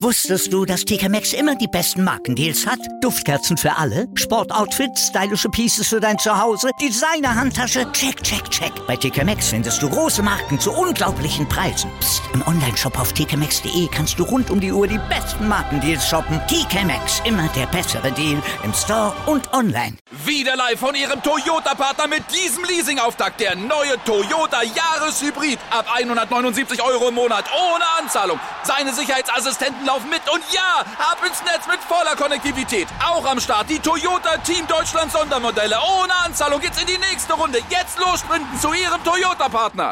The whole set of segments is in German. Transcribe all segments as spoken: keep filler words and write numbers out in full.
Wusstest du, dass T K Maxx immer die besten Markendeals hat? Duftkerzen für alle, Sportoutfits, stylische Pieces für dein Zuhause, Designer-Handtasche, check, check, check. Bei T K Maxx findest du große Marken zu unglaublichen Preisen. Psst. Im Onlineshop auf t k maxx punkt d e kannst du rund um die Uhr die besten Markendeals shoppen. T K Maxx, immer der bessere Deal im Store und online. Wieder live von Ihrem Toyota-Partner mit diesem Leasing-Auftakt. Der neue Toyota Jahreshybrid. Ab hundertneunundsiebzig Euro im Monat ohne Anzahlung. Seine Sicherheitsassistenten laufen mit und ja, ab ins Netz mit voller Konnektivität. Auch am Start die Toyota Team Deutschland Sondermodelle. Ohne Anzahlung geht's in die nächste Runde. Jetzt los sprinten zu Ihrem Toyota-Partner.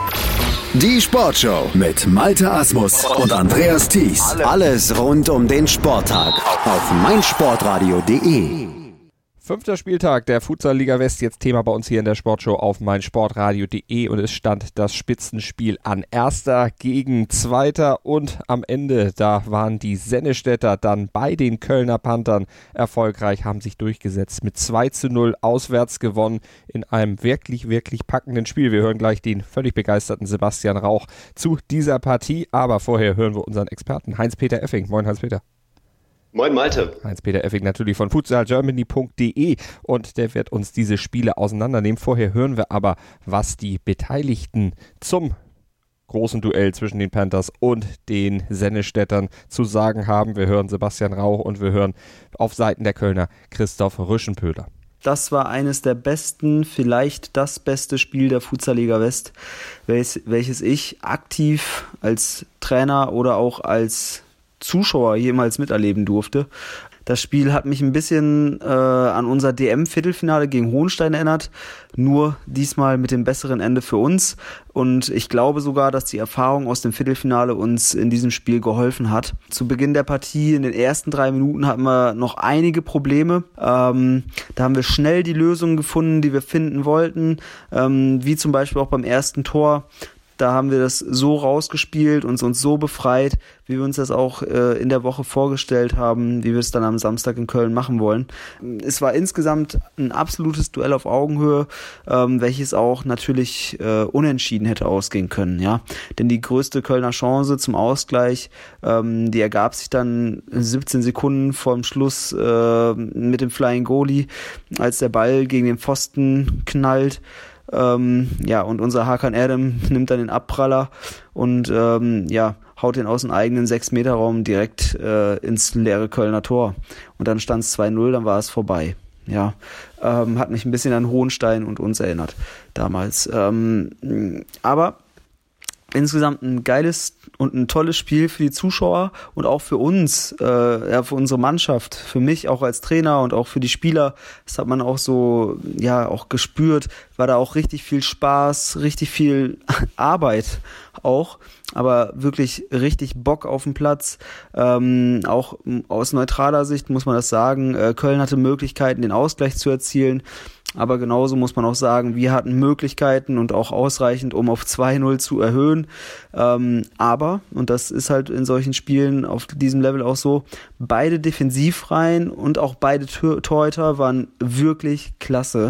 Die Sportshow mit Malte Asmus und Andreas Thies. Alles rund um den Sporttag auf meinsportradio punkt de. Fünfter Spieltag der Futsal-Liga West, jetzt Thema bei uns hier in der Sportshow auf meinsportradio punkt de und es stand das Spitzenspiel an. Erster gegen Zweiter und am Ende, da waren die Sennestädter dann bei den Kölner Panthern erfolgreich, haben sich durchgesetzt, mit zwei zu null auswärts gewonnen in einem wirklich, wirklich packenden Spiel. Wir hören gleich den völlig begeisterten Sebastian Rauch zu dieser Partie, aber vorher hören wir unseren Experten Heinz-Peter Effing. Moin Heinz-Peter. Moin Malte. Heinz-Peter Effing natürlich von futsal germany punkt de und der wird uns diese Spiele auseinandernehmen. Vorher hören wir aber, was die Beteiligten zum großen Duell zwischen den Panthers und den Sennestädtern zu sagen haben. Wir hören Sebastian Rauch und wir hören auf Seiten der Kölner Christoph Rüschenpöhler. Das war eines der besten, vielleicht das beste Spiel der Futsal-Liga West, welches, welches ich aktiv als Trainer oder auch als Zuschauer jemals miterleben durfte. Das Spiel hat mich ein bisschen äh, an unser D M-Viertelfinale gegen Hohenstein erinnert, nur diesmal mit dem besseren Ende für uns. Und ich glaube sogar, dass die Erfahrung aus dem Viertelfinale uns in diesem Spiel geholfen hat. Zu Beginn der Partie, in den ersten drei Minuten, hatten wir noch einige Probleme. Ähm, da haben wir schnell die Lösungen gefunden, die wir finden wollten, ähm, wie zum Beispiel auch beim ersten Tor. Da haben wir das so rausgespielt und uns so befreit, wie wir uns das auch äh, in der Woche vorgestellt haben, wie wir es dann am Samstag in Köln machen wollen. Es war insgesamt ein absolutes Duell auf Augenhöhe, ähm, welches auch natürlich äh, unentschieden hätte ausgehen können, ja. Denn die größte Kölner Chance zum Ausgleich, ähm, die ergab sich dann siebzehn Sekunden vor dem Schluss äh, mit dem Flying Goalie, als der Ball gegen den Pfosten knallt. Ähm, ja, und unser Hakan Erdem nimmt dann den Abpraller und ähm, ja, haut den aus dem eigenen sechs Meter Raum direkt äh, ins leere Kölner Tor. Und dann stand es zwei null, dann war es vorbei. Ja, ähm, hat mich ein bisschen an Hohenstein und uns erinnert damals. Ähm, aber insgesamt ein geiles und ein tolles Spiel für die Zuschauer und auch für uns, äh, ja, für unsere Mannschaft, für mich auch als Trainer und auch für die Spieler. Das hat man auch so, ja, auch gespürt. War da auch richtig viel Spaß, richtig viel Arbeit auch, aber wirklich richtig Bock auf den Platz. Ähm, auch aus neutraler Sicht muss man das sagen. Äh, Köln hatte Möglichkeiten, den Ausgleich zu erzielen. Aber genauso muss man auch sagen, wir hatten Möglichkeiten und auch ausreichend, um auf zwei null zu erhöhen. Ähm, aber, und das ist halt in solchen Spielen auf diesem Level auch so, beide Defensivreihen und auch beide Torhüter waren wirklich klasse.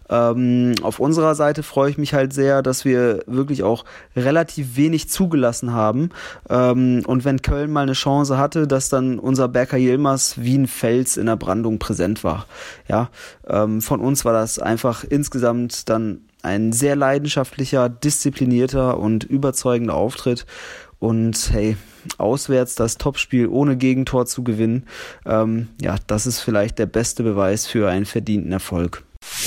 Ähm, auf unserer Seite freue ich mich halt sehr, dass wir wirklich auch relativ wenig zugelassen haben. Ähm, und wenn Köln mal eine Chance hatte, dass dann unser Berker Yilmaz wie ein Fels in der Brandung präsent war. Ja, ähm, von uns war das einfach insgesamt dann ein sehr leidenschaftlicher, disziplinierter und überzeugender Auftritt. Und hey, auswärts das Topspiel ohne Gegentor zu gewinnen, ähm, ja, das ist vielleicht der beste Beweis für einen verdienten Erfolg.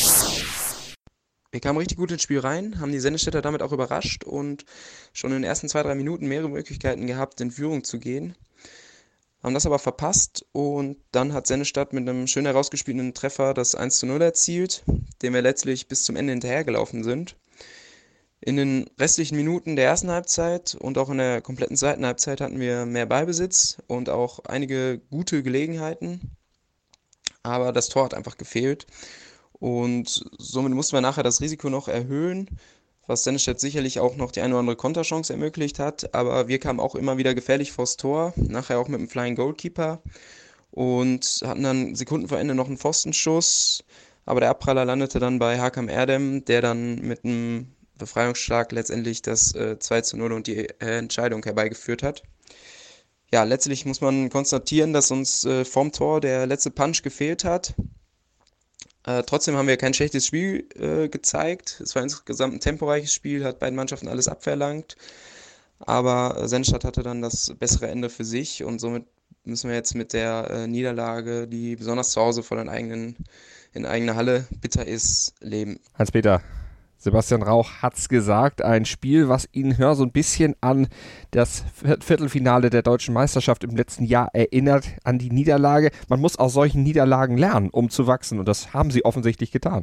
Wir kamen richtig gut ins Spiel rein, haben die Sennestädter damit auch überrascht und schon in den ersten zwei, drei Minuten mehrere Möglichkeiten gehabt, in Führung zu gehen. Haben das aber verpasst und dann hat Sennestadt mit einem schön herausgespielten Treffer das eins zu null erzielt, dem wir letztlich bis zum Ende hinterhergelaufen sind. In den restlichen Minuten der ersten Halbzeit und auch in der kompletten zweiten Halbzeit hatten wir mehr Ballbesitz und auch einige gute Gelegenheiten, aber das Tor hat einfach gefehlt. Und somit mussten wir nachher das Risiko noch erhöhen, was Sennestadt sicherlich auch noch die eine oder andere Konterchance ermöglicht hat. Aber wir kamen auch immer wieder gefährlich vors Tor, nachher auch mit dem Flying Goalkeeper und hatten dann Sekunden vor Ende noch einen Pfostenschuss. Aber der Abpraller landete dann bei Hakan Erdem, der dann mit einem Befreiungsschlag letztendlich das äh, zwei zu null und die äh, Entscheidung herbeigeführt hat. Ja, letztlich muss man konstatieren, dass uns äh, vorm Tor der letzte Punch gefehlt hat. Äh, trotzdem haben wir kein schlechtes Spiel äh, gezeigt. Es war insgesamt ein temporeiches Spiel, hat beiden Mannschaften alles abverlangt. Aber äh, Sennestadt hatte dann das bessere Ende für sich und somit müssen wir jetzt mit der äh, Niederlage, die besonders zu Hause vor den eigenen, in eigener Halle bitter ist, leben. Hans-Peter, Sebastian Rauch hat's gesagt, ein Spiel, was ihn hör so ein bisschen an das Viertelfinale der deutschen Meisterschaft im letzten Jahr erinnert, an die Niederlage. Man muss aus solchen Niederlagen lernen, um zu wachsen, und das haben sie offensichtlich getan.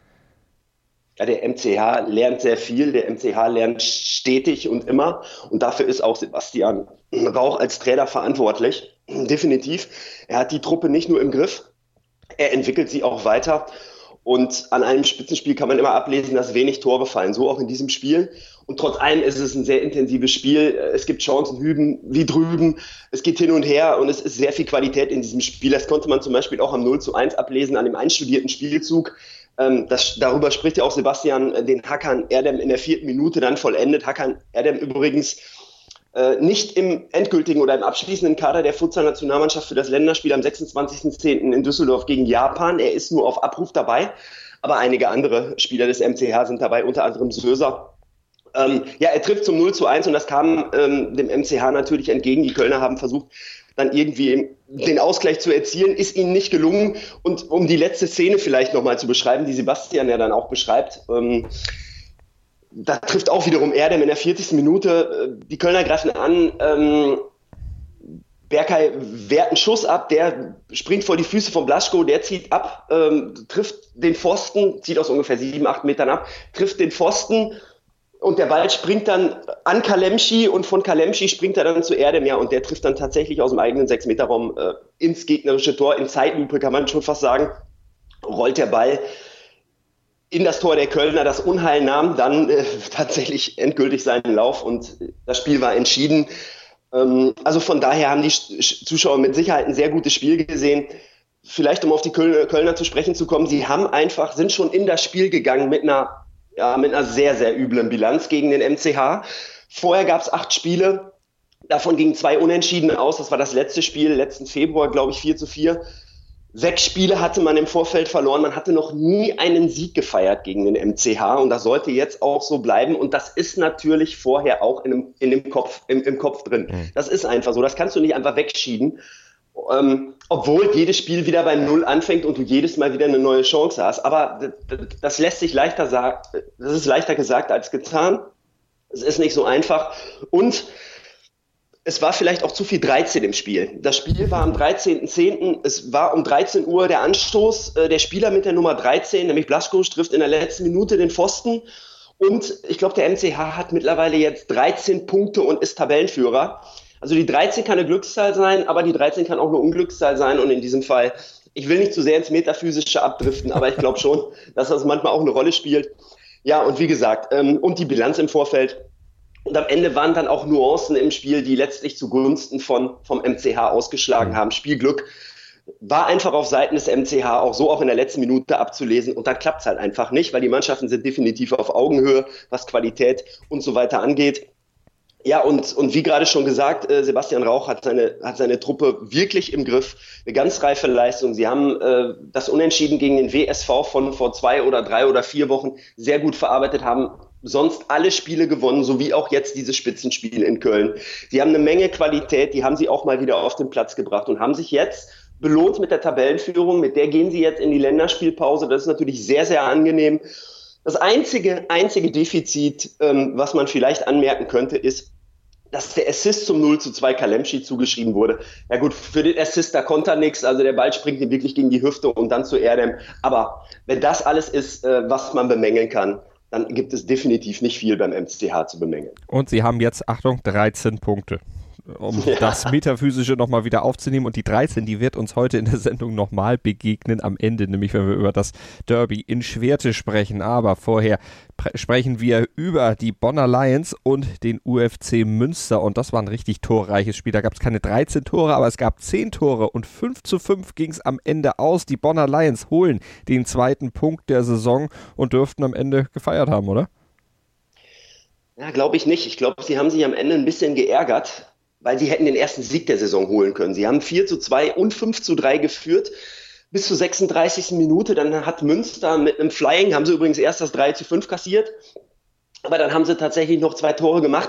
Ja, der M C H lernt sehr viel, der M C H lernt stetig und immer, und dafür ist auch Sebastian Rauch als Trainer verantwortlich, definitiv. Er hat die Truppe nicht nur im Griff, er entwickelt sie auch weiter. Und an einem Spitzenspiel kann man immer ablesen, dass wenig Tore fallen, so auch in diesem Spiel. Und trotz allem ist es ein sehr intensives Spiel. Es gibt Chancen hüben wie drüben. Es geht hin und her und es ist sehr viel Qualität in diesem Spiel. Das konnte man zum Beispiel auch am null zu eins ablesen, an dem einstudierten Spielzug. Das, darüber spricht ja auch Sebastian, den Hakan Erdem in der vierten Minute dann vollendet. Hakan Erdem übrigens Äh, nicht im endgültigen oder im abschließenden Kader der Futsal-Nationalmannschaft für das Länderspiel am sechsundzwanzigsten zehnten in Düsseldorf gegen Japan. Er ist nur auf Abruf dabei, aber einige andere Spieler des M C H sind dabei, unter anderem Söser. Ähm, ja, er trifft zum null zu eins und das kam ähm, dem M C H natürlich entgegen. Die Kölner haben versucht, dann irgendwie den Ausgleich zu erzielen, ist ihnen nicht gelungen. Und um die letzte Szene vielleicht nochmal zu beschreiben, die Sebastian ja dann auch beschreibt, ähm, da trifft auch wiederum Erdem in der vierzigsten Minute. Die Kölner greifen an. Ähm, Berkay wehrt einen Schuss ab, der springt vor die Füße von Blaschko, der zieht ab, ähm, trifft den Pfosten, zieht aus ungefähr sieben, acht Metern ab, trifft den Pfosten und der Ball springt dann an Kalemschi und von Kalemschi springt er dann zu Erdem, ja, und der trifft dann tatsächlich aus dem eigenen sechs Meter Raum äh, ins gegnerische Tor. In Zeitlupe kann man schon fast sagen, rollt der Ball in das Tor der Kölner. Das Unheil nahm dann äh, tatsächlich endgültig seinen Lauf und das Spiel war entschieden. Ähm, also von daher haben die Sch- Zuschauer mit Sicherheit ein sehr gutes Spiel gesehen. Vielleicht, um auf die Kölner, Kölner zu sprechen zu kommen, sie haben einfach, sind schon in das Spiel gegangen mit einer, ja, mit einer sehr, sehr üblen Bilanz gegen den M C H. Vorher gab es acht Spiele, davon gingen zwei Unentschieden aus. Das war das letzte Spiel, letzten Februar, glaube ich, vier zu vier. Sechs Spiele hatte man im Vorfeld verloren. Man hatte noch nie einen Sieg gefeiert gegen den M C H und das sollte jetzt auch so bleiben. Und das ist natürlich vorher auch in dem, in dem Kopf, im, im Kopf drin. Mhm. Das ist einfach so. Das kannst du nicht einfach wegschieben. Ähm, obwohl jedes Spiel wieder bei Null anfängt und du jedes Mal wieder eine neue Chance hast. Aber das, das lässt sich leichter sagen. Das ist leichter gesagt als getan. Es ist nicht so einfach. Und es war vielleicht auch zu viel dreizehn im Spiel. Das Spiel war am dreizehnten zehnten Es war um dreizehn Uhr der Anstoß. Der Spieler mit der Nummer dreizehn, nämlich Blaschko, trifft in der letzten Minute den Pfosten. Und ich glaube, der M C H hat mittlerweile jetzt dreizehn Punkte und ist Tabellenführer. Also die dreizehn kann eine Glückszahl sein, aber die dreizehn kann auch eine Unglückszahl sein. Und in diesem Fall, ich will nicht zu sehr ins Metaphysische abdriften, aber ich glaube schon, dass das manchmal auch eine Rolle spielt. Ja, und wie gesagt, ähm, und die Bilanz im Vorfeld. Und am Ende waren dann auch Nuancen im Spiel, die letztlich zugunsten von, vom M C H ausgeschlagen haben. Spielglück war einfach auf Seiten des M C H auch so auch in der letzten Minute abzulesen. Und dann klappt es halt einfach nicht, weil die Mannschaften sind definitiv auf Augenhöhe, was Qualität und so weiter angeht. Ja, und, und wie gerade schon gesagt, äh, Sebastian Rauch hat seine, hat seine Truppe wirklich im Griff. Eine ganz reife Leistung. Sie haben äh, das Unentschieden gegen den W S V von vor zwei oder drei oder vier Wochen sehr gut verarbeitet, haben sonst alle Spiele gewonnen, sowie auch jetzt dieses Spitzenspiel in Köln. Sie haben eine Menge Qualität, die haben sie auch mal wieder auf den Platz gebracht und haben sich jetzt belohnt mit der Tabellenführung. Mit der gehen sie jetzt in die Länderspielpause. Das ist natürlich sehr, sehr angenehm. Das einzige, einzige Defizit, ähm, was man vielleicht anmerken könnte, ist, dass der Assist zum null zu zwei Kalemschi zugeschrieben wurde. Ja gut, für den Assist, da konnte er nichts. Also der Ball springt ihm wirklich gegen die Hüfte und dann zu Erdem. Aber wenn das alles ist, äh, was man bemängeln kann, dann gibt es definitiv nicht viel beim M C H zu bemängeln. Und sie haben jetzt, Achtung, dreizehn Punkte. Um ja. das Metaphysische nochmal wieder aufzunehmen. Und die dreizehn, die wird uns heute in der Sendung nochmal begegnen am Ende, nämlich wenn wir über das Derby in Schwerte sprechen. Aber vorher pr- sprechen wir über die Bonner Lions und den U F C Münster. Und das war ein richtig torreiches Spiel. Da gab es keine dreizehn Tore, aber es gab zehn Tore und fünf zu fünf ging es am Ende aus. Die Bonner Lions holen den zweiten Punkt der Saison und dürften am Ende gefeiert haben, oder? Ja, glaube ich nicht. Ich glaube, sie haben sich am Ende ein bisschen geärgert, weil sie hätten den ersten Sieg der Saison holen können. Sie haben vier zu zwei und fünf zu drei geführt bis zur sechsunddreißigsten Minute. Dann hat Münster mit einem Flying, haben sie übrigens erst das drei zu fünf kassiert, aber dann haben sie tatsächlich noch zwei Tore gemacht.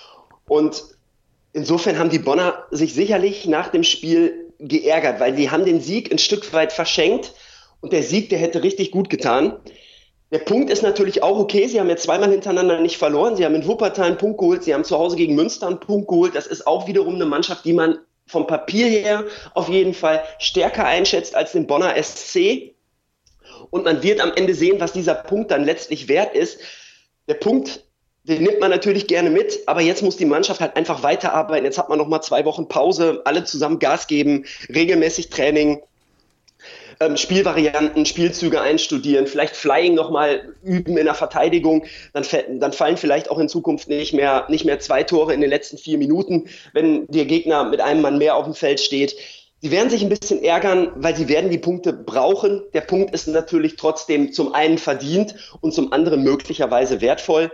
Und insofern haben die Bonner sich sicherlich nach dem Spiel geärgert, weil sie haben den Sieg ein Stück weit verschenkt und der Sieg, der hätte richtig gut getan. Der Punkt ist natürlich auch okay, sie haben jetzt zweimal hintereinander nicht verloren, sie haben in Wuppertal einen Punkt geholt, sie haben zu Hause gegen Münster einen Punkt geholt, das ist auch wiederum eine Mannschaft, die man vom Papier her auf jeden Fall stärker einschätzt als den Bonner S C und man wird am Ende sehen, was dieser Punkt dann letztlich wert ist. Der Punkt, den nimmt man natürlich gerne mit, aber jetzt muss die Mannschaft halt einfach weiterarbeiten, jetzt hat man nochmal zwei Wochen Pause, alle zusammen Gas geben, regelmäßig Training, Ähm, Spielvarianten, Spielzüge einstudieren, vielleicht Flying nochmal üben in der Verteidigung, dann, dann fallen vielleicht auch in Zukunft nicht mehr, nicht mehr zwei Tore in den letzten vier Minuten, wenn der Gegner mit einem Mann mehr auf dem Feld steht. Sie werden sich ein bisschen ärgern, weil sie werden die Punkte brauchen. Der Punkt ist natürlich trotzdem zum einen verdient und zum anderen möglicherweise wertvoll.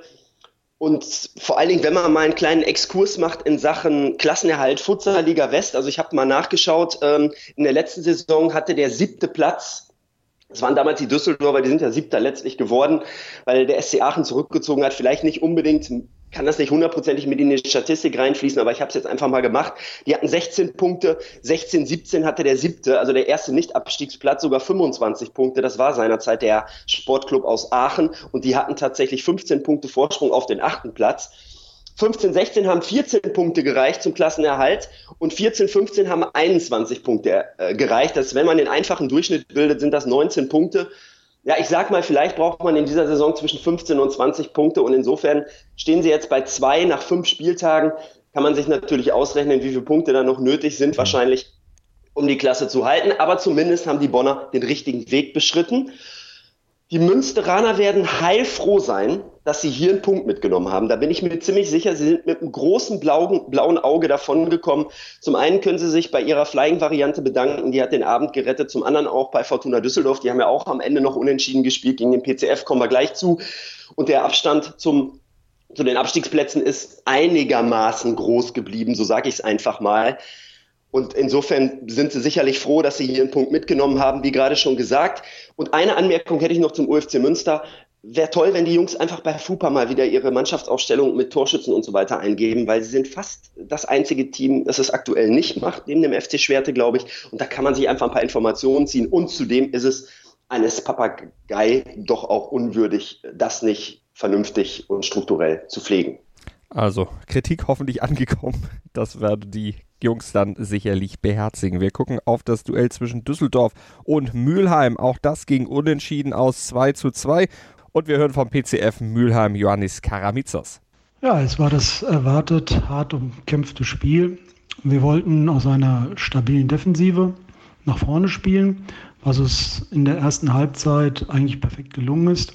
Und vor allen Dingen, wenn man mal einen kleinen Exkurs macht in Sachen Klassenerhalt Futsal-Liga West, also ich habe mal nachgeschaut, ähm, in der letzten Saison hatte der siebte Platz, das waren damals die Düsseldorfer, die sind ja siebter letztlich geworden, weil der S C Aachen zurückgezogen hat, vielleicht nicht unbedingt, kann das nicht hundertprozentig mit in die Statistik reinfließen, aber ich habe es jetzt einfach mal gemacht. Die hatten sechzehn Punkte, sechzehn, siebzehn hatte der siebte, also der erste Nicht-Abstiegsplatz, sogar fünfundzwanzig Punkte. Das war seinerzeit der Sportclub aus Aachen und die hatten tatsächlich fünfzehn Punkte Vorsprung auf den achten Platz. fünfzehn, sechzehn haben vierzehn Punkte gereicht zum Klassenerhalt und vierzehn, fünfzehn haben einundzwanzig Punkte äh, gereicht. Das, wenn man den einfachen Durchschnitt bildet, sind das neunzehn Punkte. Ja, ich sag mal, vielleicht braucht man in dieser Saison zwischen fünfzehn und zwanzig Punkte und insofern stehen sie jetzt bei zwei nach fünf Spieltagen. Kann man sich natürlich ausrechnen, wie viele Punkte da noch nötig sind, wahrscheinlich, um die Klasse zu halten. Aber zumindest haben die Bonner den richtigen Weg beschritten. Die Münsteraner werden heilfroh sein, dass sie hier einen Punkt mitgenommen haben. Da bin ich mir ziemlich sicher, sie sind mit einem großen blauen, blauen Auge davongekommen. Zum einen können sie sich bei ihrer Flying-Variante bedanken, die hat den Abend gerettet. Zum anderen auch bei Fortuna Düsseldorf, die haben ja auch am Ende noch unentschieden gespielt gegen den P C F, kommen wir gleich zu. Und der Abstand zum, zu den Abstiegsplätzen ist einigermaßen groß geblieben, so sage ich es einfach mal. Und insofern sind sie sicherlich froh, dass sie hier einen Punkt mitgenommen haben, wie gerade schon gesagt. Und eine Anmerkung hätte ich noch zum U F C Münster. Wäre toll, wenn die Jungs einfach bei FUPA mal wieder ihre Mannschaftsaufstellung mit Torschützen und so weiter eingeben, weil sie sind fast das einzige Team, das es aktuell nicht macht, neben dem F C Schwerte, glaube ich. Und da kann man sich einfach ein paar Informationen ziehen. Und zudem ist es eines Papagei doch auch unwürdig, das nicht vernünftig und strukturell zu pflegen. Also, Kritik hoffentlich angekommen. Das werden die Jungs dann sicherlich beherzigen. Wir gucken auf das Duell zwischen Düsseldorf und Mülheim. Auch das ging unentschieden aus zwei zu zwei. Und wir hören vom P C F Mülheim Ioannis Karamitsos. Ja, es war das erwartet hart umkämpfte Spiel. Wir wollten aus einer stabilen Defensive nach vorne spielen, was uns in der ersten Halbzeit eigentlich perfekt gelungen ist.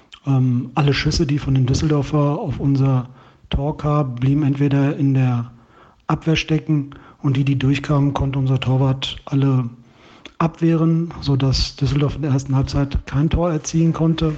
Ähm, alle Schüsse, die von den Düsseldorfer auf unser Tor kamen, blieben entweder in der Abwehr stecken und die, die durchkamen, konnte unser Torwart alle abwehren, sodass Düsseldorf in der ersten Halbzeit kein Tor erzielen konnte.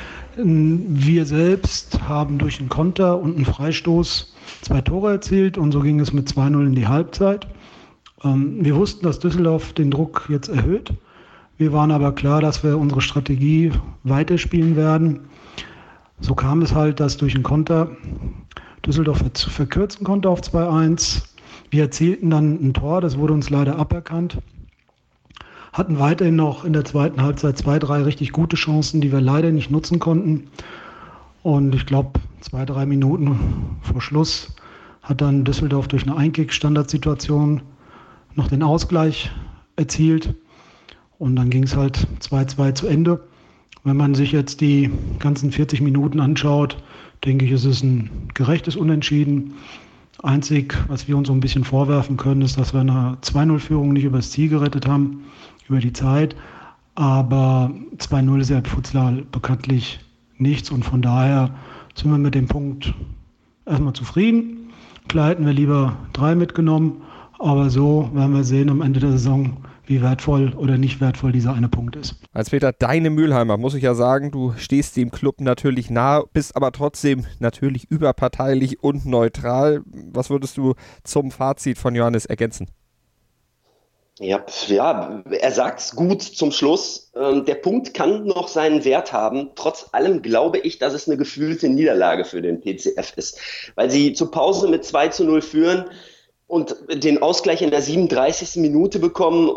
Wir selbst haben durch einen Konter und einen Freistoß zwei Tore erzielt und so ging es mit zwei null in die Halbzeit. Wir wussten, dass Düsseldorf den Druck jetzt erhöht. Wir waren aber klar, dass wir unsere Strategie weiterspielen werden. So kam es halt, dass durch einen Konter Düsseldorf verkürzen konnte auf zwei eins. Wir erzielten dann ein Tor, das wurde uns leider aberkannt. Hatten weiterhin noch in der zweiten Halbzeit zwei, drei richtig gute Chancen, die wir leider nicht nutzen konnten. Und ich glaube, zwei, drei Minuten vor Schluss hat dann Düsseldorf durch eine Einkick-Standardsituation noch den Ausgleich erzielt. Und dann ging es halt zwei zwei zu Ende. Wenn man sich jetzt die ganzen vierzig Minuten anschaut, denke ich, ist es ein gerechtes Unentschieden. Einzig, was wir uns so ein bisschen vorwerfen können, ist, dass wir eine zwei null Führung nicht übers Ziel gerettet haben, über die Zeit. Aber zwei null ist ja im Futsal bekanntlich nichts und von daher sind wir mit dem Punkt erstmal zufrieden. Klar hätten wir lieber drei mitgenommen, aber so werden wir sehen am Ende der Saison, wie wertvoll oder nicht wertvoll dieser eine Punkt ist. Hans-Peter, deine Mülheimer, muss ich ja sagen, du stehst dem Club natürlich nahe, bist aber trotzdem natürlich überparteilich und neutral. Was würdest du zum Fazit von Johannes ergänzen? Ja, ja, er sagt's gut zum Schluss. Ähm, der Punkt kann noch seinen Wert haben. Trotz allem glaube ich, dass es eine gefühlte Niederlage für den P C F ist, weil sie zur Pause mit zwei zu null führen und den Ausgleich in der siebenunddreißigsten Minute bekommen,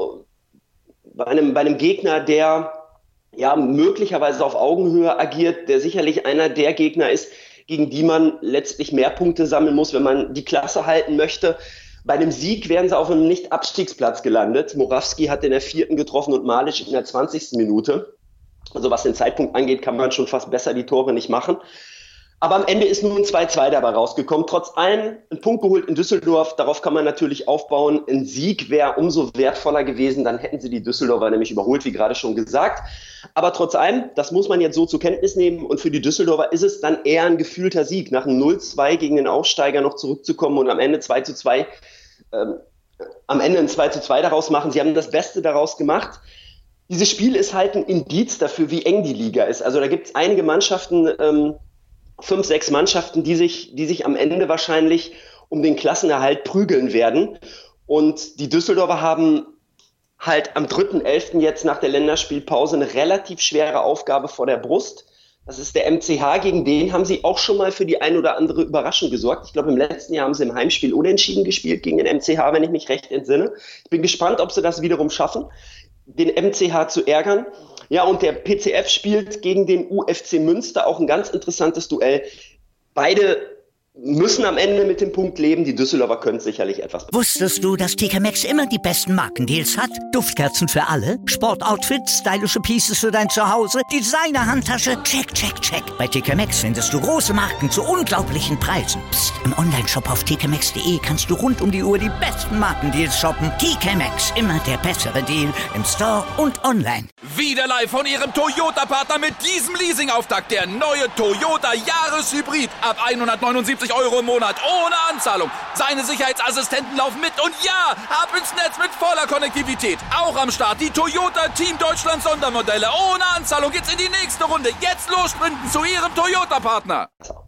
bei einem, bei einem Gegner, der ja möglicherweise auf Augenhöhe agiert, der sicherlich einer der Gegner ist, gegen die man letztlich mehr Punkte sammeln muss, wenn man die Klasse halten möchte. Bei einem Sieg wären sie auf einem Nicht-Abstiegsplatz gelandet. Morawski hat in der vierten getroffen und Malic in der zwanzigsten Minute. Also was den Zeitpunkt angeht, kann man schon fast besser die Tore nicht machen. Aber am Ende ist nur ein zwei zwei dabei rausgekommen. Trotz allem ein Punkt geholt in Düsseldorf. Darauf kann man natürlich aufbauen. Ein Sieg wäre umso wertvoller gewesen. Dann hätten sie die Düsseldorfer nämlich überholt, wie gerade schon gesagt. Aber trotz allem, das muss man jetzt so zur Kenntnis nehmen. Und für die Düsseldorfer ist es dann eher ein gefühlter Sieg, nach einem null zwei gegen den Aufsteiger noch zurückzukommen und am Ende zwei zu zwei, ähm, am Ende ein zwei zu zwei daraus machen. Sie haben das Beste daraus gemacht. Dieses Spiel ist halt ein Indiz dafür, wie eng die Liga ist. Also da gibt es einige Mannschaften, ähm, fünf, sechs Mannschaften, die sich, die sich am Ende wahrscheinlich um den Klassenerhalt prügeln werden. Und die Düsseldorfer haben halt am dritten elften jetzt nach der Länderspielpause eine relativ schwere Aufgabe vor der Brust. Das ist der M C H, gegen den haben sie auch schon mal für die ein oder andere Überraschung gesorgt. Ich glaube, im letzten Jahr haben sie im Heimspiel unentschieden gespielt gegen den M C H, wenn ich mich recht entsinne. Ich bin gespannt, ob sie das wiederum schaffen, den M C H zu ärgern. Ja, und der P C F spielt gegen den U F C Münster, auch ein ganz interessantes Duell. Beide müssen am Ende mit dem Punkt leben. Die Düsseldorfer können sicherlich etwas. Wusstest du, dass T K Maxx immer die besten Markendeals hat? Duftkerzen für alle, Sportoutfits, stylische Pieces für dein Zuhause, Designer-Handtasche, check, check, check. Bei T K Maxx findest du große Marken zu unglaublichen Preisen. Psst. Im Onlineshop auf t k maxx punkt d e kannst du rund um die Uhr die besten Markendeals shoppen. T K Maxx, immer der bessere Deal im Store und online. Wieder live von ihrem Toyota-Partner mit diesem Leasing-Auftakt. Der neue Toyota Jahreshybrid. Ab hundertneunundsiebzig Euro im Monat. Ohne Anzahlung. Seine Sicherheitsassistenten laufen mit. Und ja, ab ins Netz mit voller Konnektivität. Auch am Start die Toyota Team Deutschland Sondermodelle. Ohne Anzahlung geht's in die nächste Runde. Jetzt los sprinten zu ihrem Toyota-Partner.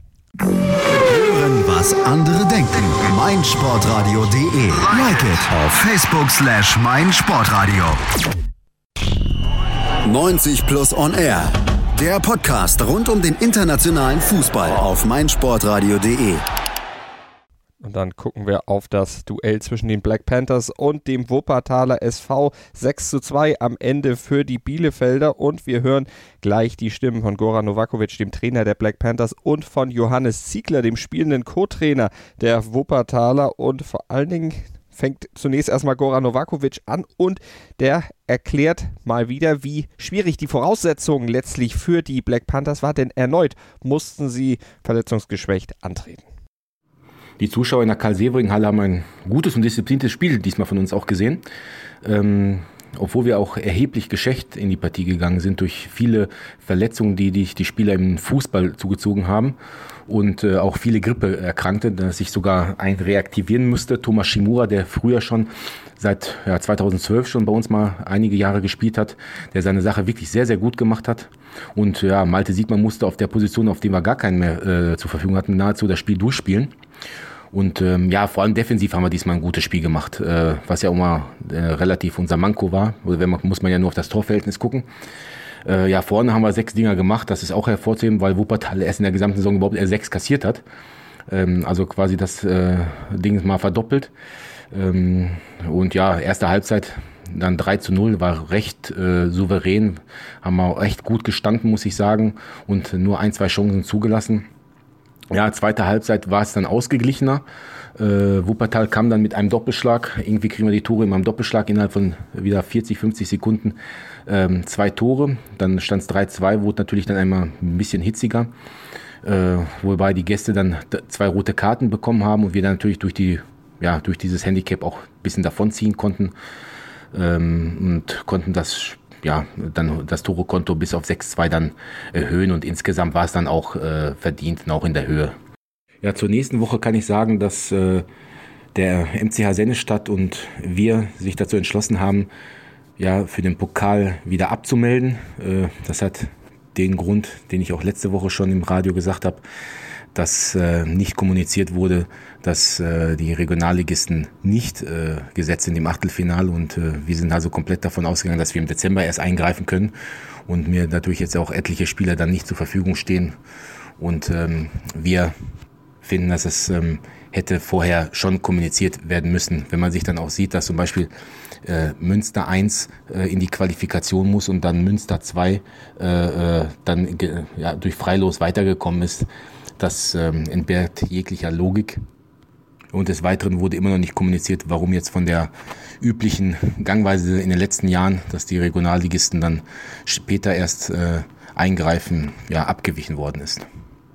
Hören, was andere denken. meinsportradio punkt de. Like it auf Facebook slash meinsportradio. neunzig plus on air. Der Podcast rund um den internationalen Fußball auf meinsportradio punkt de. Und dann gucken wir auf das Duell zwischen den Black Panthers und dem Wuppertaler S V. sechs zu zwei am Ende für die Bielefelder. Und wir hören gleich die Stimmen von Goran Novakovic, dem Trainer der Black Panthers, und von Johannes Ziegler, dem spielenden Co-Trainer der Wuppertaler. Und vor allen Dingen fängt zunächst erstmal Goran Novakovic an und der erklärt mal wieder, wie schwierig die Voraussetzungen letztlich für die Black Panthers war, denn erneut mussten sie verletzungsgeschwächt antreten. Die Zuschauer in der Karl-Severing-Halle haben ein gutes und diszipliniertes Spiel diesmal von uns auch gesehen. Ähm, obwohl wir auch erheblich geschwächt in die Partie gegangen sind durch viele Verletzungen, die die, die Spieler im Fußball zugezogen haben und äh, auch viele Grippeerkrankte, dass ich sogar ein reaktivieren musste. Thomas Shimura, der früher schon seit ja, zweitausendzwölf schon bei uns mal einige Jahre gespielt hat, der seine Sache wirklich sehr, sehr gut gemacht hat. Und ja, Malte Siegmann musste auf der Position, auf der wir gar keinen mehr äh, zur Verfügung hatten, nahezu das Spiel durchspielen. Und ähm, ja, vor allem defensiv haben wir diesmal ein gutes Spiel gemacht, äh, was ja auch mal äh, relativ unser Manko war. Oder wenn man, muss man ja nur auf das Torverhältnis gucken. Äh, ja, vorne haben wir sechs Dinger gemacht, das ist auch hervorzuheben, weil Wuppertal erst in der gesamten Saison überhaupt erst sechs kassiert hat. Ähm, also quasi das äh, Ding mal verdoppelt. Ähm, und ja, erste Halbzeit dann drei zu null, war recht äh, souverän, haben wir echt gut gestanden, muss ich sagen, und nur ein, zwei Chancen zugelassen. Ja, zweite Halbzeit war es dann ausgeglichener. Äh, Wuppertal kam dann mit einem Doppelschlag. Irgendwie kriegen wir die Tore immer im Doppelschlag innerhalb von wieder vierzig, fünfzig Sekunden. Ähm, zwei Tore. Dann stand es drei zwei, wurde natürlich dann einmal ein bisschen hitziger. Äh, wobei die Gäste dann zwei rote Karten bekommen haben und wir dann natürlich durch die, ja, durch dieses Handicap auch ein bisschen davonziehen konnten. Ähm, und konnten das ja, dann das Tore-Konto bis auf sechs zwei dann erhöhen und insgesamt war es dann auch äh, verdient und auch in der Höhe. Ja, zur nächsten Woche kann ich sagen, dass äh, der M C H Sennestadt und wir sich dazu entschlossen haben, ja, für den Pokal wieder abzumelden. Äh, das hat den Grund, den ich auch letzte Woche schon im Radio gesagt habe, dass äh, nicht kommuniziert wurde, dass äh, die Regionalligisten nicht äh, gesetzt sind im Achtelfinale, und äh, wir sind also komplett davon ausgegangen, dass wir im Dezember erst eingreifen können, und mir natürlich jetzt auch etliche Spieler dann nicht zur Verfügung stehen, und ähm, wir finden, dass es ähm, hätte vorher schon kommuniziert werden müssen, wenn man sich dann auch sieht, dass zum Beispiel äh, Münster eins äh, in die Qualifikation muss und dann Münster zwei äh, äh, dann ge- ja, durch Freilos weitergekommen ist. Das ähm, entbehrt jeglicher Logik. Und des Weiteren wurde immer noch nicht kommuniziert, warum jetzt von der üblichen Gangweise in den letzten Jahren, dass die Regionalligisten dann später erst äh, eingreifen, ja, abgewichen worden ist.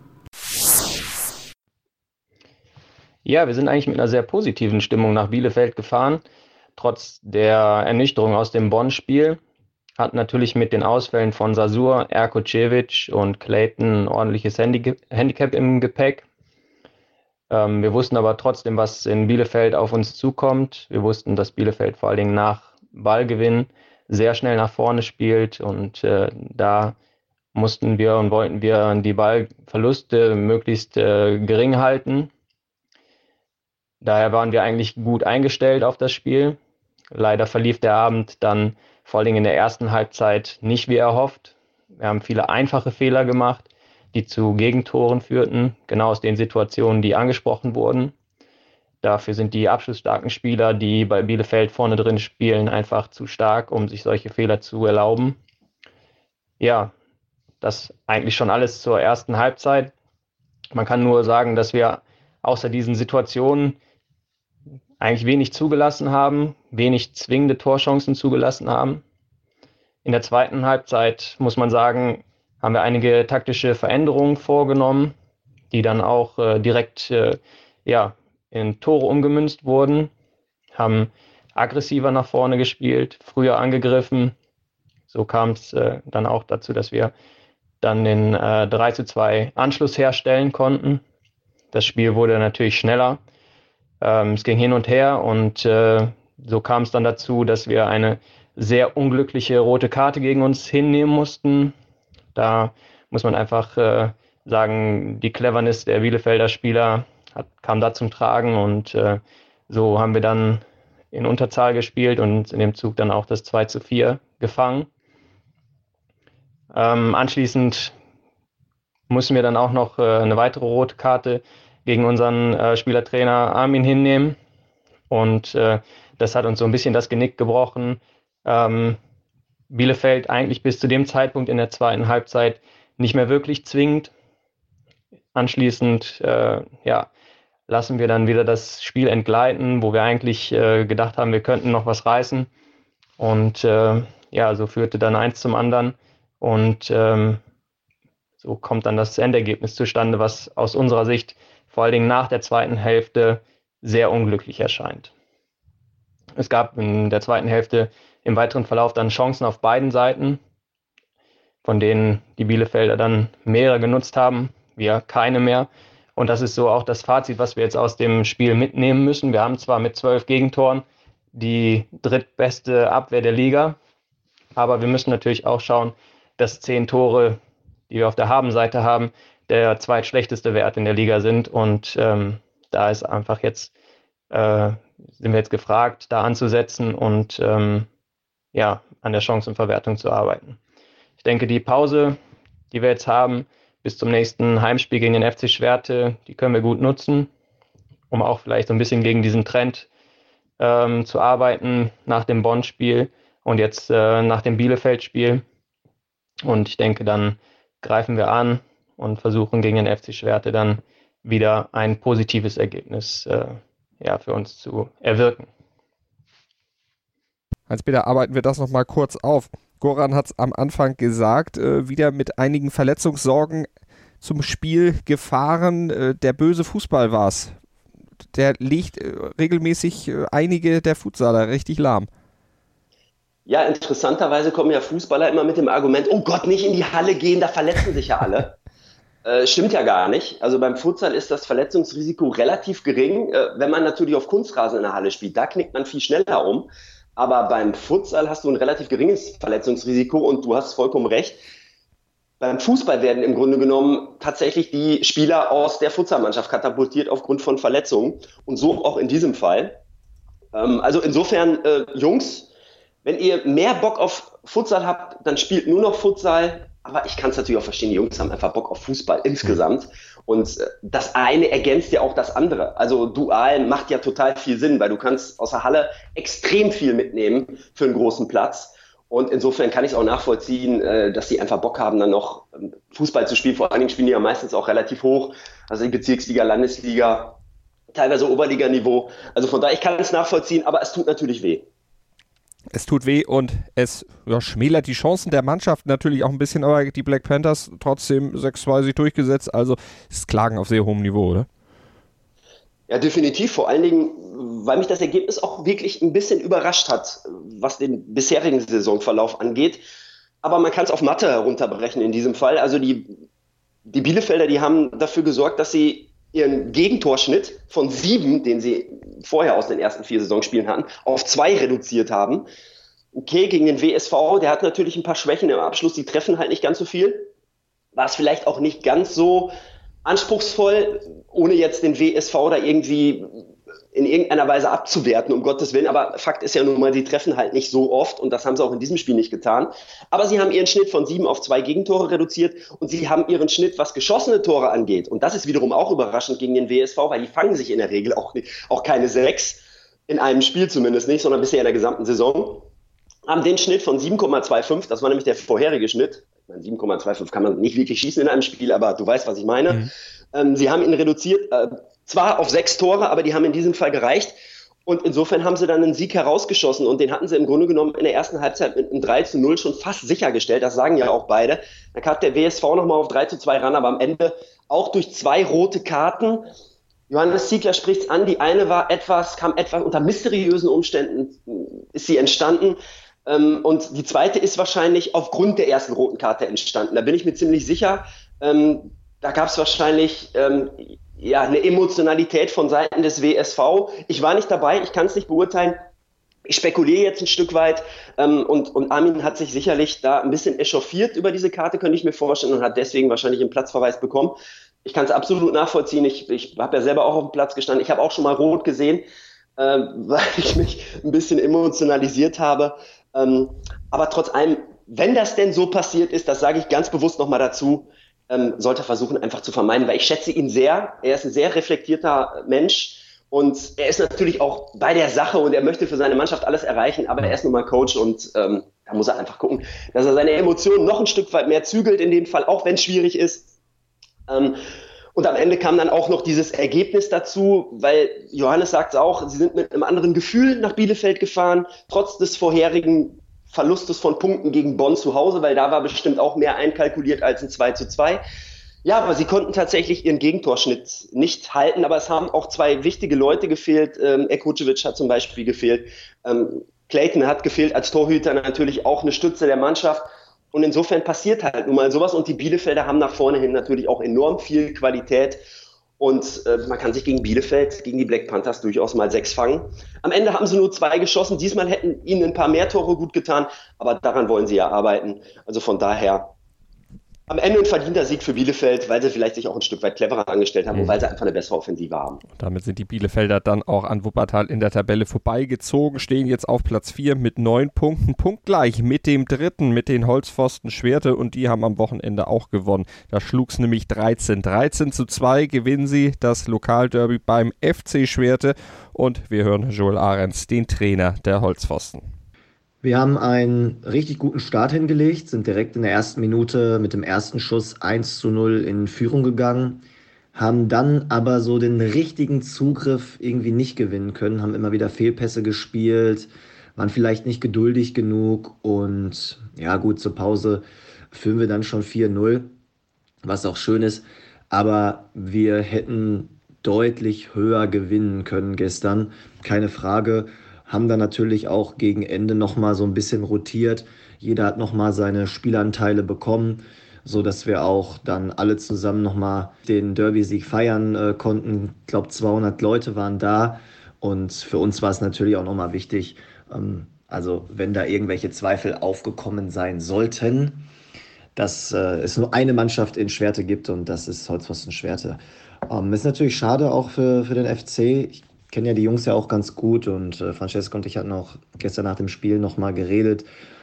Ja, wir sind eigentlich mit einer sehr positiven Stimmung nach Bielefeld gefahren. Trotz der Ernüchterung aus dem Bonn-Spiel hat natürlich mit den Ausfällen von Sasur, Erkocevic und Clayton ein ordentliches Handicap, Handicap im Gepäck. Ähm, wir wussten aber trotzdem, was in Bielefeld auf uns zukommt. Wir wussten, dass Bielefeld vor allen Dingen nach Ballgewinn sehr schnell nach vorne spielt, und äh, da mussten wir und wollten wir die Ballverluste möglichst äh, gering halten. Daher waren wir eigentlich gut eingestellt auf das Spiel. Leider verlief der Abend dann vor allen Dingen in der ersten Halbzeit nicht wie erhofft. Wir haben viele einfache Fehler gemacht, die zu Gegentoren führten, genau aus den Situationen, die angesprochen wurden. Dafür sind die abschlussstarken Spieler, die bei Bielefeld vorne drin spielen, einfach zu stark, um sich solche Fehler zu erlauben. Ja, das eigentlich schon alles zur ersten Halbzeit. Man kann nur sagen, dass wir außer diesen Situationen eigentlich wenig zugelassen haben, wenig zwingende Torchancen zugelassen haben. In der zweiten Halbzeit, muss man sagen, haben wir einige taktische Veränderungen vorgenommen, die dann auch äh, direkt äh, ja, in Tore umgemünzt wurden, haben aggressiver nach vorne gespielt, früher angegriffen. So kam es äh, dann auch dazu, dass wir dann den äh, drei zu zwei Anschluss herstellen konnten. Das Spiel wurde natürlich schneller. Ähm, es ging hin und her, und äh, so kam es dann dazu, dass wir eine sehr unglückliche rote Karte gegen uns hinnehmen mussten. Da muss man einfach äh, sagen, die Cleverness der Bielefelder Spieler hat, kam da zum Tragen, und äh, so haben wir dann in Unterzahl gespielt und in dem Zug dann auch das zwei zu vier gefangen. Ähm, anschließend mussten wir dann auch noch äh, eine weitere rote Karte gegen unseren äh, Spielertrainer Armin hinnehmen, und äh, das hat uns so ein bisschen das Genick gebrochen. Ähm, Bielefeld eigentlich bis zu dem Zeitpunkt in der zweiten Halbzeit nicht mehr wirklich zwingend. Anschließend äh, ja, lassen wir dann wieder das Spiel entgleiten, wo wir eigentlich äh, gedacht haben, wir könnten noch was reißen, und äh, ja, so führte dann eins zum anderen, und ähm, so kommt dann das Endergebnis zustande, was aus unserer Sicht vor allen Dingen nach der zweiten Hälfte sehr unglücklich erscheint. Es gab in der zweiten Hälfte im weiteren Verlauf dann Chancen auf beiden Seiten, von denen die Bielefelder dann mehrere genutzt haben, wir keine mehr. Und das ist so auch das Fazit, was wir jetzt aus dem Spiel mitnehmen müssen. Wir haben zwar mit zwölf Gegentoren die drittbeste Abwehr der Liga, aber wir müssen natürlich auch schauen, dass zehn Tore, die wir auf der Habenseite haben, der zweitschlechteste Wert in der Liga sind. Und ähm, da ist einfach jetzt, äh, sind wir jetzt gefragt, da anzusetzen und ähm, ja, an der Chancenverwertung zu arbeiten. Ich denke, die Pause, die wir jetzt haben, bis zum nächsten Heimspiel gegen den F C Schwerte, die können wir gut nutzen, um auch vielleicht so ein bisschen gegen diesen Trend ähm, zu arbeiten nach dem Bonn-Spiel und jetzt äh, nach dem Bielefeld-Spiel. Und ich denke, dann greifen wir an und versuchen gegen den F C Schwerte dann wieder ein positives Ergebnis äh, ja, für uns zu erwirken. Hans-Peter, arbeiten wir das nochmal kurz auf. Goran hat es am Anfang gesagt, äh, wieder mit einigen Verletzungssorgen zum Spiel gefahren. Äh, der böse Fußball war es. Der legt äh, regelmäßig äh, einige der Futsaler richtig lahm. Ja, interessanterweise kommen ja Fußballer immer mit dem Argument, oh Gott, nicht in die Halle gehen, da verletzen sich ja alle. äh, stimmt ja gar nicht. Also beim Futsal ist das Verletzungsrisiko relativ gering. Äh, wenn man natürlich auf Kunstrasen in der Halle spielt, da knickt man viel schneller um. Aber beim Futsal hast du ein relativ geringes Verletzungsrisiko und du hast vollkommen recht. Beim Fußball werden im Grunde genommen tatsächlich die Spieler aus der Futsalmannschaft katapultiert aufgrund von Verletzungen. Und so auch in diesem Fall. Ähm, also insofern, äh, Jungs, wenn ihr mehr Bock auf Futsal habt, dann spielt nur noch Futsal. Aber ich kann es natürlich auch verstehen, die Jungs haben einfach Bock auf Fußball insgesamt. Und äh, das eine ergänzt ja auch das andere. Also dual macht ja total viel Sinn, weil du kannst aus der Halle extrem viel mitnehmen für einen großen Platz. Und insofern kann ich es auch nachvollziehen, dass die einfach Bock haben, dann noch Fußball zu spielen. Vor allen Dingen spielen die ja meistens auch relativ hoch. Also die Bezirksliga, Landesliga, teilweise Oberliganiveau. Also von daher, ich kann es nachvollziehen, aber es tut natürlich weh. Es tut weh und es ja, schmälert die Chancen der Mannschaft natürlich auch ein bisschen, aber die Black Panthers trotzdem sechs zwei sich durchgesetzt. Also es klagen auf sehr hohem Niveau, oder? Ja, definitiv. Vor allen Dingen, weil mich das Ergebnis auch wirklich ein bisschen überrascht hat, was den bisherigen Saisonverlauf angeht. Aber man kann es auf Mathe herunterbrechen in diesem Fall. Also die, die Bielefelder, die haben dafür gesorgt, dass sie ihren Gegentorschnitt von sieben, den sie vorher aus den ersten vier Saisonspielen hatten, auf zwei reduziert haben. Okay, gegen den W S V, der hat natürlich ein paar Schwächen im Abschluss, die treffen halt nicht ganz so viel. War es vielleicht auch nicht ganz so anspruchsvoll, ohne jetzt den W S V da irgendwie in irgendeiner Weise abzuwerten, um Gottes Willen. Aber Fakt ist ja nun mal, sie treffen halt nicht so oft und das haben sie auch in diesem Spiel nicht getan. Aber sie haben ihren Schnitt von sieben auf zwei Gegentore reduziert und sie haben ihren Schnitt, was geschossene Tore angeht. Und das ist wiederum auch überraschend gegen den W S V, weil die fangen sich in der Regel auch, nicht, auch keine sechs, in einem Spiel zumindest nicht, sondern bisher in der gesamten Saison. Haben den Schnitt von sieben Komma fünfundzwanzig, das war nämlich der vorherige Schnitt. Ich meine, sieben Komma fünfundzwanzig kann man nicht wirklich schießen in einem Spiel, aber du weißt, was ich meine. Mhm. Ähm, sie haben ihn reduziert, äh, zwar auf sechs Tore, aber die haben in diesem Fall gereicht. Und insofern haben sie dann einen Sieg herausgeschossen und den hatten sie im Grunde genommen in der ersten Halbzeit mit einem drei zu null schon fast sichergestellt. Das sagen ja auch beide. Dann kam der W S V nochmal auf drei zu zwei ran, aber am Ende auch durch zwei rote Karten. Johannes Ziegler spricht es an. Die eine war etwas, kam etwas unter mysteriösen Umständen, ist sie entstanden. Und die zweite ist wahrscheinlich aufgrund der ersten roten Karte entstanden. Da bin ich mir ziemlich sicher. Ähm, da gab es wahrscheinlich ähm, ja, eine Emotionalität von Seiten des W S V. Ich war nicht dabei, ich kann es nicht beurteilen. Ich spekuliere jetzt ein Stück weit. Ähm, und, und Armin hat sich sicherlich da ein bisschen echauffiert über diese Karte, könnte ich mir vorstellen, und hat deswegen wahrscheinlich einen Platzverweis bekommen. Ich kann es absolut nachvollziehen. Ich, ich habe ja selber auch auf dem Platz gestanden. Ich habe auch schon mal rot gesehen, äh, weil ich mich ein bisschen emotionalisiert habe. Ähm, aber trotz allem, wenn das denn so passiert ist, das sage ich ganz bewusst nochmal dazu, ähm, sollte er versuchen einfach zu vermeiden, weil ich schätze ihn sehr. Er ist ein sehr reflektierter Mensch und er ist natürlich auch bei der Sache und er möchte für seine Mannschaft alles erreichen, aber er ist nun mal Coach und ähm, da muss er einfach gucken, dass er seine Emotionen noch ein Stück weit mehr zügelt in dem Fall, auch wenn es schwierig ist. Ähm, Und am Ende kam dann auch noch dieses Ergebnis dazu, weil Johannes sagt es auch, sie sind mit einem anderen Gefühl nach Bielefeld gefahren, trotz des vorherigen Verlustes von Punkten gegen Bonn zu Hause, weil da war bestimmt auch mehr einkalkuliert als ein zwei zu zwei. Ja, aber sie konnten tatsächlich ihren Gegentorschnitt nicht halten, aber es haben auch zwei wichtige Leute gefehlt. Ähm, Ekucevic hat zum Beispiel gefehlt, ähm, Clayton hat gefehlt, als Torhüter natürlich auch eine Stütze der Mannschaft. Und insofern passiert halt nun mal sowas und die Bielefelder haben nach vorne hin natürlich auch enorm viel Qualität und äh, man kann sich gegen Bielefeld, gegen die Black Panthers durchaus mal sechs fangen. Am Ende haben sie nur zwei geschossen, diesmal hätten ihnen ein paar mehr Tore gut getan, aber daran wollen sie ja arbeiten. Also von daher am Ende ein verdienter Sieg für Bielefeld, weil sie vielleicht sich auch ein Stück weit cleverer angestellt haben mhm. und weil sie einfach eine bessere Offensive haben. Damit sind die Bielefelder dann auch an Wuppertal in der Tabelle vorbeigezogen, stehen jetzt auf Platz vier mit neun Punkten, punktgleich mit dem dritten, mit den Holzpfosten Schwerte und die haben am Wochenende auch gewonnen. Da schlug es nämlich dreizehn. dreizehn zu zwei gewinnen sie das Lokalderby beim F C Schwerte und wir hören Joel Ahrens, den Trainer der Holzpfosten. Wir haben einen richtig guten Start hingelegt, sind direkt in der ersten Minute mit dem ersten Schuss eins zu null in Führung gegangen, haben dann aber so den richtigen Zugriff irgendwie nicht gewinnen können, haben immer wieder Fehlpässe gespielt, waren vielleicht nicht geduldig genug und ja gut, zur Pause führen wir dann schon vier null, was auch schön ist, aber wir hätten deutlich höher gewinnen können gestern, keine Frage. Haben dann natürlich auch gegen Ende nochmal so ein bisschen rotiert. Jeder hat nochmal seine Spielanteile bekommen, sodass wir auch dann alle zusammen nochmal den Derby-Sieg feiern äh, konnten. Ich glaube, zweihundert Leute waren da und für uns war es natürlich auch nochmal wichtig, ähm, Also wenn da irgendwelche Zweifel aufgekommen sein sollten, dass äh, es nur eine Mannschaft in Schwerte gibt und das ist Holzpfosten Schwerte. Ähm, ist natürlich schade auch für, für den F C. Ich kenne ja die Jungs ja auch ganz gut und äh, Francesco und ich hatten auch gestern nach dem Spiel nochmal geredet.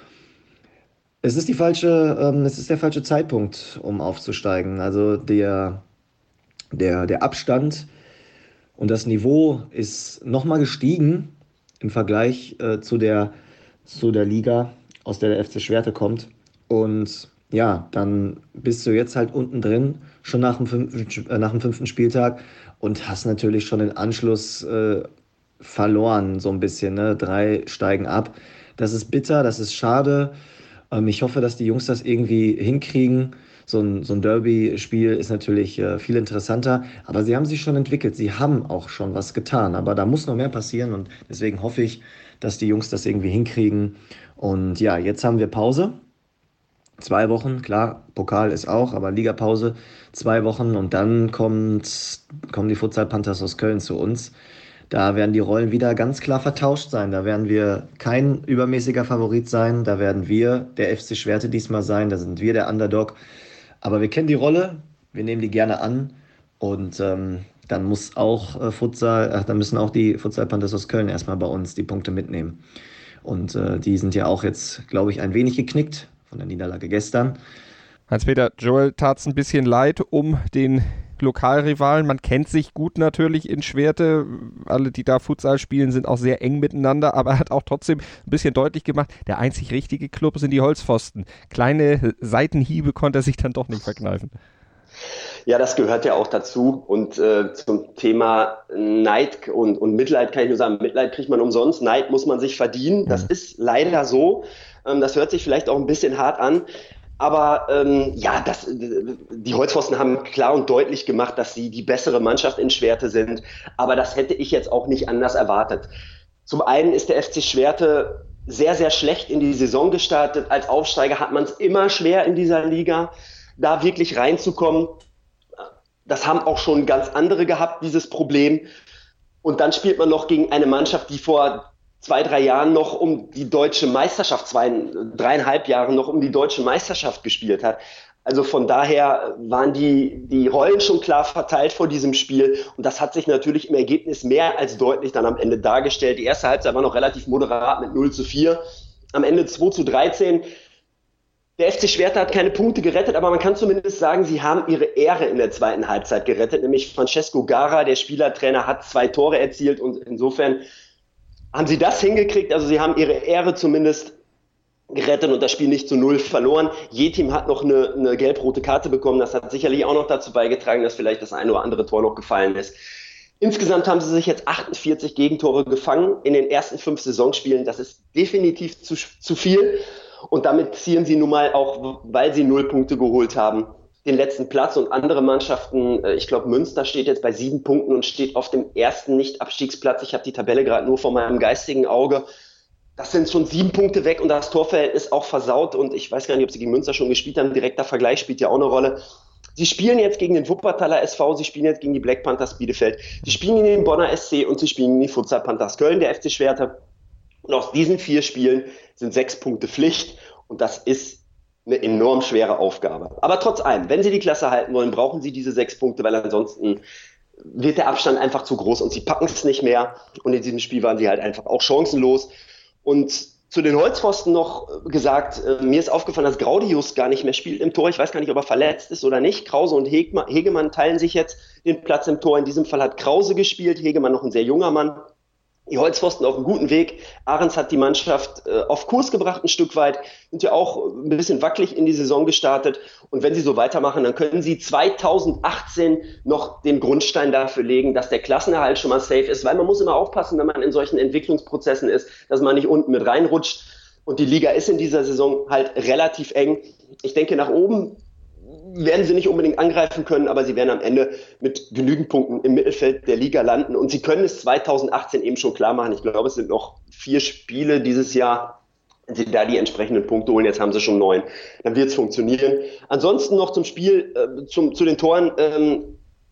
Es ist die falsche, ähm, es ist der falsche Zeitpunkt, um aufzusteigen. Also der, der, der Abstand und das Niveau ist nochmal gestiegen im Vergleich äh, zu, der, zu der Liga, aus der der F C Schwerte kommt. Und ja, dann bist du jetzt halt unten drin, schon nach dem fünften, äh, nach dem fünften Spieltag und hast natürlich schon den Anschluss äh, verloren, so ein bisschen. Ne? Drei steigen ab. Das ist bitter, das ist schade. Ähm, ich hoffe, dass die Jungs das irgendwie hinkriegen. So ein, so ein Derby-Spiel ist natürlich äh, viel interessanter, aber sie haben sich schon entwickelt. Sie haben auch schon was getan, aber da muss noch mehr passieren und deswegen hoffe ich, dass die Jungs das irgendwie hinkriegen. Und ja, jetzt haben wir Pause. Zwei Wochen, klar, Pokal ist auch, aber Ligapause, zwei Wochen und dann kommt, kommen die Futsal Panthers aus Köln zu uns. Da werden die Rollen wieder ganz klar vertauscht sein. Da werden wir kein übermäßiger Favorit sein. Da werden wir der F C Schwerte diesmal sein. Da sind wir der Underdog. Aber wir kennen die Rolle, wir nehmen die gerne an und ähm, dann muss auch äh, Futsal, äh, dann müssen auch die Futsal Panthers aus Köln erstmal bei uns die Punkte mitnehmen. Und äh, die sind ja auch jetzt, glaube ich, ein wenig geknickt von der Niederlage gestern. Hans-Peter, Joel tat es ein bisschen leid um den Lokalrivalen. Man kennt sich gut natürlich in Schwerte. Alle, die da Futsal spielen, sind auch sehr eng miteinander, aber er hat auch trotzdem ein bisschen deutlich gemacht, der einzig richtige Club sind die Holzpfosten. Kleine Seitenhiebe konnte er sich dann doch nicht verkneifen. Ja, das gehört ja auch dazu. Und äh, zum Thema Neid und, und Mitleid kann ich nur sagen, Mitleid kriegt man umsonst, Neid muss man sich verdienen. Das ist leider so. Ähm, das hört sich vielleicht auch ein bisschen hart an. Aber ähm, ja, das, die Holzpfosten haben klar und deutlich gemacht, dass sie die bessere Mannschaft in Schwerte sind. Aber das hätte ich jetzt auch nicht anders erwartet. Zum einen ist der F C Schwerte sehr, sehr schlecht in die Saison gestartet. Als Aufsteiger hat man es immer schwer in dieser Liga, da wirklich reinzukommen. Das haben auch schon ganz andere gehabt, dieses Problem. Und dann spielt man noch gegen eine Mannschaft, die vor zwei, drei Jahren noch um die deutsche Meisterschaft, zwei, dreieinhalb Jahre noch um die deutsche Meisterschaft gespielt hat. Also von daher waren die, die Rollen schon klar verteilt vor diesem Spiel. Und das hat sich natürlich im Ergebnis mehr als deutlich dann am Ende dargestellt. Die erste Halbzeit war noch relativ moderat mit null zu vier. Am Ende zwei zu dreizehn. Der F C Schwerte hat keine Punkte gerettet, aber man kann zumindest sagen, sie haben ihre Ehre in der zweiten Halbzeit gerettet. Nämlich Francesco Gara, der Spielertrainer, hat zwei Tore erzielt und insofern haben sie das hingekriegt, also sie haben ihre Ehre zumindest gerettet und das Spiel nicht zu null verloren. Je Team hat noch eine, eine gelb-rote Karte bekommen, das hat sicherlich auch noch dazu beigetragen, dass vielleicht das eine oder andere Tor noch gefallen ist. Insgesamt haben sie sich jetzt achtundvierzig Gegentore gefangen in den ersten fünf Saisonspielen, das ist definitiv zu, zu viel und damit ziehen sie nun mal auch, weil sie null Punkte geholt haben, den letzten Platz und andere Mannschaften, ich glaube Münster steht jetzt bei sieben Punkten und steht auf dem ersten Nicht-Abstiegsplatz. Ich habe die Tabelle gerade nur vor meinem geistigen Auge. Das sind schon sieben Punkte weg und das Torverhältnis auch versaut und ich weiß gar nicht, ob sie gegen Münster schon gespielt haben. Direkter Vergleich spielt ja auch eine Rolle. Sie spielen jetzt gegen den Wuppertaler S V, sie spielen jetzt gegen die Black Panthers Bielefeld, sie spielen gegen den Bonner S C und sie spielen gegen die Futsal Panthers Köln, der F C Schwerte. Und aus diesen vier Spielen sind sechs Punkte Pflicht und das ist eine enorm schwere Aufgabe. Aber trotz allem, wenn sie die Klasse halten wollen, brauchen sie diese sechs Punkte, weil ansonsten wird der Abstand einfach zu groß und sie packen es nicht mehr. Und in diesem Spiel waren sie halt einfach auch chancenlos. Und zu den Holzpfosten noch gesagt, äh, mir ist aufgefallen, dass Graudius gar nicht mehr spielt im Tor. Ich weiß gar nicht, ob er verletzt ist oder nicht. Krause und Hegmann, Hegemann teilen sich jetzt den Platz im Tor. In diesem Fall hat Krause gespielt, Hegemann noch ein sehr junger Mann. Die Holzpfosten auf einem guten Weg. Ahrens hat die Mannschaft äh, auf Kurs gebracht ein Stück weit, sind ja auch ein bisschen wackelig in die Saison gestartet. Und wenn sie so weitermachen, dann können sie zweitausendachtzehn noch den Grundstein dafür legen, dass der Klassenerhalt schon mal safe ist. Weil man muss immer aufpassen, wenn man in solchen Entwicklungsprozessen ist, dass man nicht unten mit reinrutscht. Und die Liga ist in dieser Saison halt relativ eng. Ich denke, nach oben werden sie nicht unbedingt angreifen können, aber sie werden am Ende mit genügend Punkten im Mittelfeld der Liga landen. Und sie können es zweitausendachtzehn eben schon klar machen. Ich glaube, es sind noch vier Spiele dieses Jahr. Wenn sie da die entsprechenden Punkte holen, jetzt haben sie schon neun, dann wird es funktionieren. Ansonsten noch zum Spiel, äh, zum, zu den Toren. Ähm,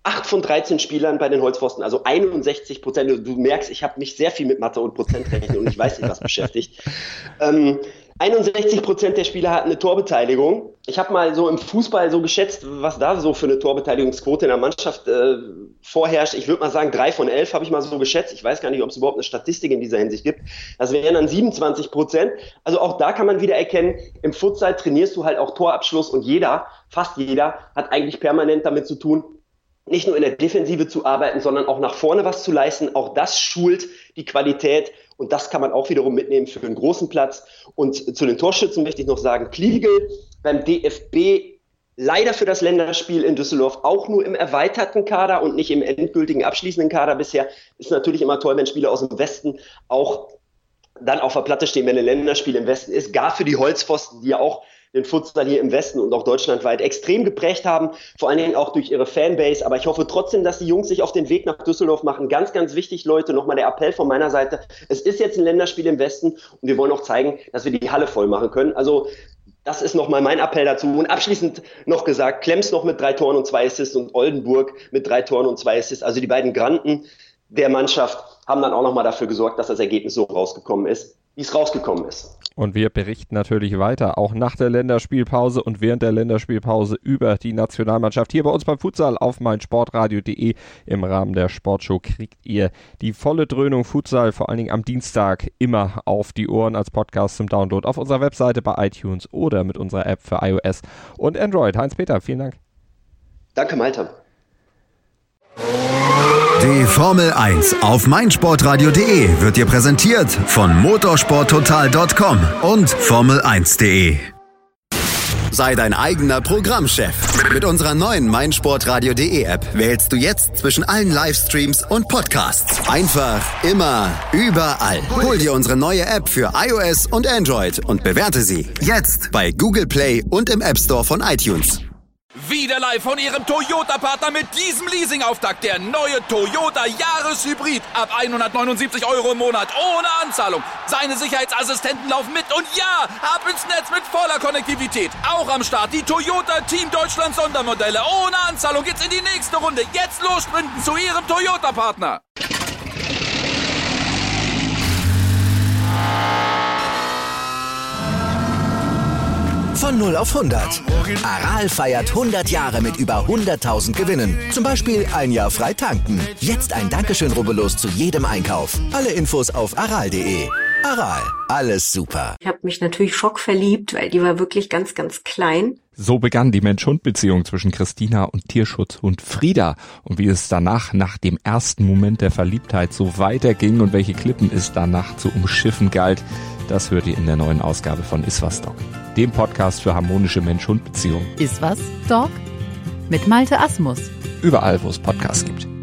acht von dreizehn Spielern bei den Holzpfosten, also einundsechzig Prozent. Du merkst, ich habe mich sehr viel mit Mathe und Prozentrechnen und ich weiß nicht, was beschäftigt. Ähm, einundsechzig Prozent der Spieler hatten eine Torbeteiligung. Ich habe mal so im Fußball so geschätzt, was da so für eine Torbeteiligungsquote in der Mannschaft äh, vorherrscht. Ich würde mal sagen, drei von elf habe ich mal so geschätzt. Ich weiß gar nicht, ob es überhaupt eine Statistik in dieser Hinsicht gibt. Das wären dann siebenundzwanzig Prozent. Also auch da kann man wieder erkennen, im Futsal trainierst du halt auch Torabschluss und jeder, fast jeder, hat eigentlich permanent damit zu tun, nicht nur in der Defensive zu arbeiten, sondern auch nach vorne was zu leisten. Auch das schult die Qualität und das kann man auch wiederum mitnehmen für einen großen Platz. Und zu den Torschützen möchte ich noch sagen, Pliegel beim D F B leider für das Länderspiel in Düsseldorf auch nur im erweiterten Kader und nicht im endgültigen abschließenden Kader bisher. Ist natürlich immer toll, wenn Spieler aus dem Westen auch dann auf der Platte stehen, wenn ein Länderspiel im Westen ist. Gar für die Holzpfosten, die ja auch den Futsal hier im Westen und auch deutschlandweit extrem geprägt haben, vor allen Dingen auch durch ihre Fanbase. Aber ich hoffe trotzdem, dass die Jungs sich auf den Weg nach Düsseldorf machen. Ganz, ganz wichtig, Leute, nochmal der Appell von meiner Seite. Es ist jetzt ein Länderspiel im Westen und wir wollen auch zeigen, dass wir die Halle voll machen können. Also das ist nochmal mein Appell dazu. Und abschließend noch gesagt, Klemms noch mit drei Toren und zwei Assists und Oldenburg mit drei Toren und zwei Assists. Also die beiden Granden der Mannschaft haben dann auch nochmal dafür gesorgt, dass das Ergebnis so rausgekommen ist, wie es rausgekommen ist. Und wir berichten natürlich weiter, auch nach der Länderspielpause und während der Länderspielpause über die Nationalmannschaft. Hier bei uns beim Futsal auf meinsportradio punkt de. Im Rahmen der Sportshow kriegt ihr die volle Dröhnung Futsal, vor allen Dingen am Dienstag, immer auf die Ohren als Podcast zum Download auf unserer Webseite bei iTunes oder mit unserer App für iOS und Android. Heinz-Peter, vielen Dank. Danke, Malte. Die Formel eins auf meinsportradio punkt de wird dir präsentiert von motorsporttotal punkt com und formel eins punkt de. Sei dein eigener Programmchef. Mit unserer neuen meinsportradio punkt de App wählst du jetzt zwischen allen Livestreams und Podcasts. Einfach, immer, überall. Hol dir unsere neue App für iOS und Android und bewerte sie jetzt bei Google Play und im App Store von iTunes. Wieder live von Ihrem Toyota-Partner mit diesem Leasing-Auftakt. Der neue Toyota Jahreshybrid. Ab hundertneunundsiebzig Euro im Monat. Ohne Anzahlung. Seine Sicherheitsassistenten laufen mit. Und ja, ab ins Netz mit voller Konnektivität. Auch am Start die Toyota Team Deutschland Sondermodelle. Ohne Anzahlung geht's in die nächste Runde. Jetzt los sprinten zu Ihrem Toyota-Partner. Von null auf hundert. Aral feiert hundert Jahre mit über hunderttausend Gewinnen. Zum Beispiel ein Jahr frei tanken. Jetzt ein Dankeschön, rubbellos zu jedem Einkauf. Alle Infos auf aral punkt de. Aral, alles super. Ich habe mich natürlich schockverliebt, weil die war wirklich ganz, ganz klein. So begann die Mensch-Hund-Beziehung zwischen Christina und Tierschutzhund Frieda. Und wie es danach, nach dem ersten Moment der Verliebtheit, so weiterging und welche Klippen es danach zu umschiffen galt, das hört ihr in der neuen Ausgabe von Iswas Dog, dem Podcast für harmonische Mensch-Hund-Beziehungen. Iswas Dog mit Malte Asmus. Überall, wo es Podcasts gibt.